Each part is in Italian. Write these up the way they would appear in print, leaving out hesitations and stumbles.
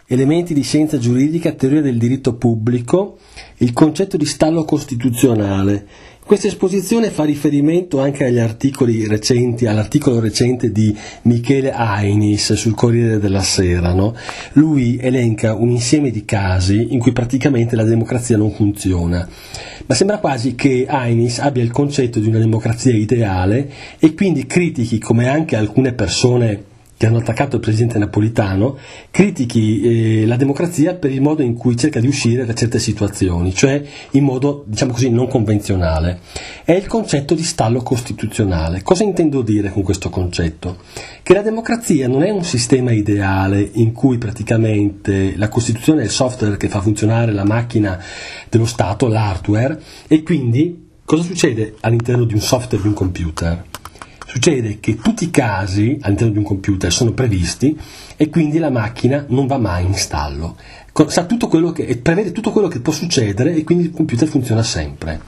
elementi di scienza giuridica, teoria del diritto pubblico, il concetto di stallo costituzionale. Questa esposizione fa riferimento anche agli articoli recenti, all'articolo recente di Michele Ainis sul Corriere della Sera, no? Lui elenca un insieme di casi in cui praticamente la democrazia non funziona, ma sembra quasi che Ainis abbia il concetto di una democrazia ideale e quindi critichi, come anche alcune persone che hanno attaccato il presidente Napolitano, critichi la democrazia per il modo in cui cerca di uscire da certe situazioni, cioè in modo, diciamo così, non convenzionale. È il concetto di stallo costituzionale. Cosa intendo dire con questo concetto? Che la democrazia non è un sistema ideale in cui praticamente la Costituzione è il software che fa funzionare la macchina dello Stato, l'hardware, e quindi cosa succede all'interno di un software di un computer? Succede che tutti i casi all'interno di un computer sono previsti e quindi la macchina non va mai in stallo. Sa tutto quello che, prevede tutto quello che può succedere e quindi il computer funziona sempre.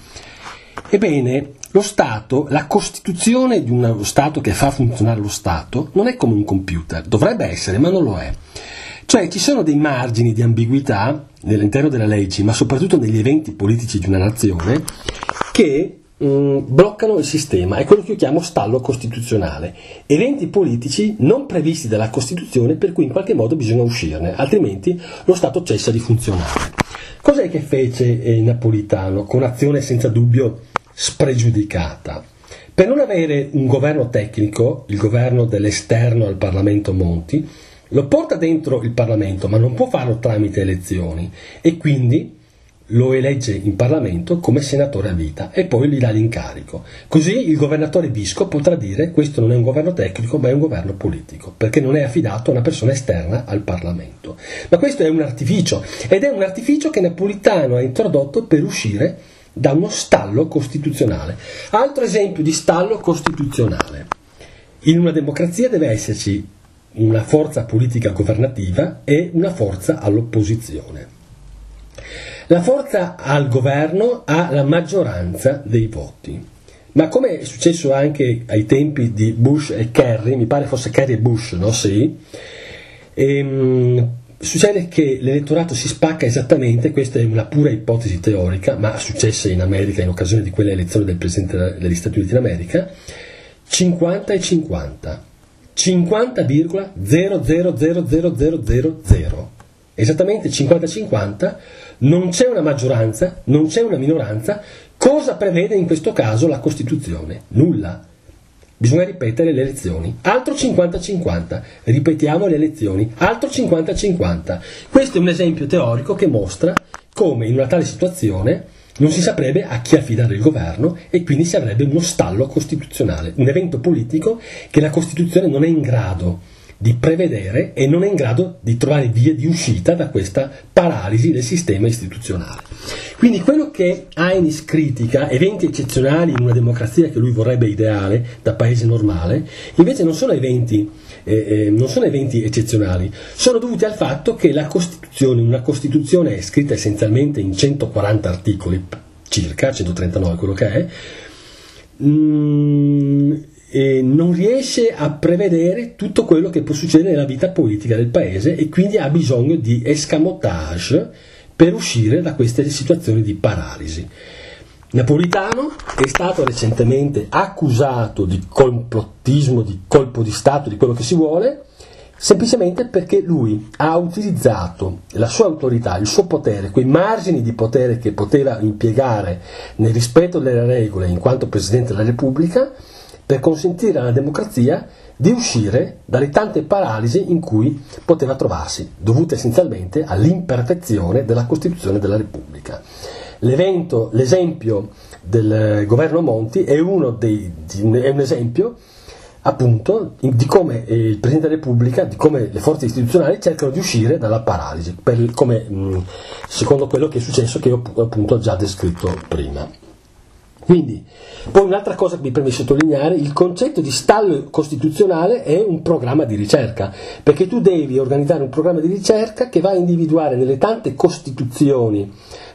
Ebbene, lo Stato, la Costituzione di uno Stato che fa funzionare lo Stato non è come un computer, dovrebbe essere, ma non lo è. Cioè ci sono dei margini di ambiguità all'interno delle leggi, ma soprattutto negli eventi politici di una nazione, che bloccano il sistema. È quello che io chiamo stallo costituzionale. Eventi politici non previsti dalla Costituzione per cui in qualche modo bisogna uscirne, altrimenti lo Stato cessa di funzionare. Cos'è che fece Napolitano con azione senza dubbio spregiudicata? Per non avere un governo tecnico, il governo dell'esterno al Parlamento Monti, lo porta dentro il Parlamento, ma non può farlo tramite elezioni, e quindi lo elegge in Parlamento come senatore a vita e poi gli dà l'incarico. Così il governatore Visco potrà dire: questo non è un governo tecnico ma è un governo politico, perché non è affidato a una persona esterna al Parlamento. Ma questo è un artificio, ed è un artificio che Napolitano ha introdotto per uscire da uno stallo costituzionale. Altro esempio di stallo costituzionale: in una democrazia deve esserci una forza politica governativa e una forza all'opposizione. La forza al governo ha la maggioranza dei voti, ma come è successo anche ai tempi di Bush e Kerry, mi pare fosse Kerry e Bush, no? Sì. Succede che l'elettorato si spacca esattamente, questa è una pura ipotesi teorica, ma successe in America in occasione di quelle elezioni del Presidente degli Stati Uniti d'America, 50 e 50, 50,000000, esattamente 50-50, non c'è una maggioranza, non c'è una minoranza. Cosa prevede in questo caso la Costituzione? Nulla. Bisogna ripetere le elezioni. Altro 50-50, ripetiamo le elezioni. Altro 50-50. Questo è un esempio teorico che mostra come in una tale situazione non si saprebbe a chi affidare il governo e quindi si avrebbe uno stallo costituzionale, un evento politico che la Costituzione non è in grado di prevedere e non è in grado di trovare vie di uscita da questa paralisi del sistema istituzionale. Quindi quello che Ainis critica, eventi eccezionali in una democrazia che lui vorrebbe ideale da paese normale, invece non sono eventi eccezionali, sono dovuti al fatto che la Costituzione, una Costituzione è scritta essenzialmente in 140 articoli, circa 139 quello che è, e non riesce a prevedere tutto quello che può succedere nella vita politica del paese e quindi ha bisogno di escamotage per uscire da queste situazioni di paralisi. Napolitano è stato recentemente accusato di complottismo, di colpo di Stato, di quello che si vuole, semplicemente perché lui ha utilizzato la sua autorità, il suo potere, quei margini di potere che poteva impiegare nel rispetto delle regole in quanto Presidente della Repubblica, per consentire alla democrazia di uscire dalle tante paralisi in cui poteva trovarsi, dovute essenzialmente all'imperfezione della Costituzione della Repubblica. L'esempio del governo Monti è un esempio appunto di come il Presidente della Repubblica, di come le forze istituzionali cercano di uscire dalla paralisi, secondo quello che è successo, che io appunto ho già descritto prima. Quindi, poi un'altra cosa che mi preme sottolineare: il concetto di stallo costituzionale è un programma di ricerca, perché tu devi organizzare un programma di ricerca che va a individuare nelle tante costituzioni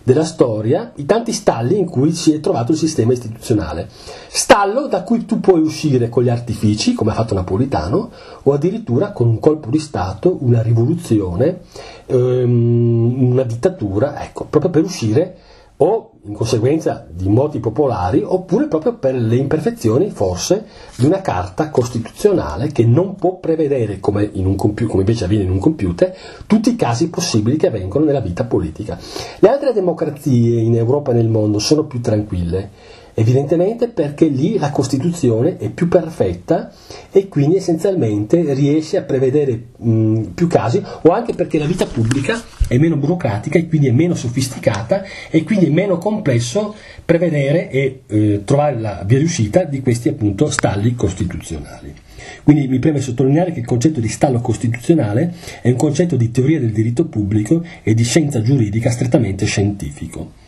della storia i tanti stalli in cui si è trovato il sistema istituzionale. Stallo da cui tu puoi uscire con gli artifici, come ha fatto Napolitano, o addirittura con un colpo di Stato, una rivoluzione, una dittatura, ecco, proprio per uscire o in conseguenza di moti popolari, oppure proprio per le imperfezioni, forse, di una carta costituzionale che non può prevedere, come invece avviene in un computer, tutti i casi possibili che avvengono nella vita politica. Le altre democrazie in Europa e nel mondo sono più tranquille, evidentemente perché lì la Costituzione è più perfetta e quindi essenzialmente riesce a prevedere più casi, o anche perché la vita pubblica è meno burocratica e quindi è meno sofisticata e quindi è meno complesso prevedere e trovare la via di uscita di questi appunto stalli costituzionali. Quindi mi preme sottolineare che il concetto di stallo costituzionale è un concetto di teoria del diritto pubblico e di scienza giuridica strettamente scientifico.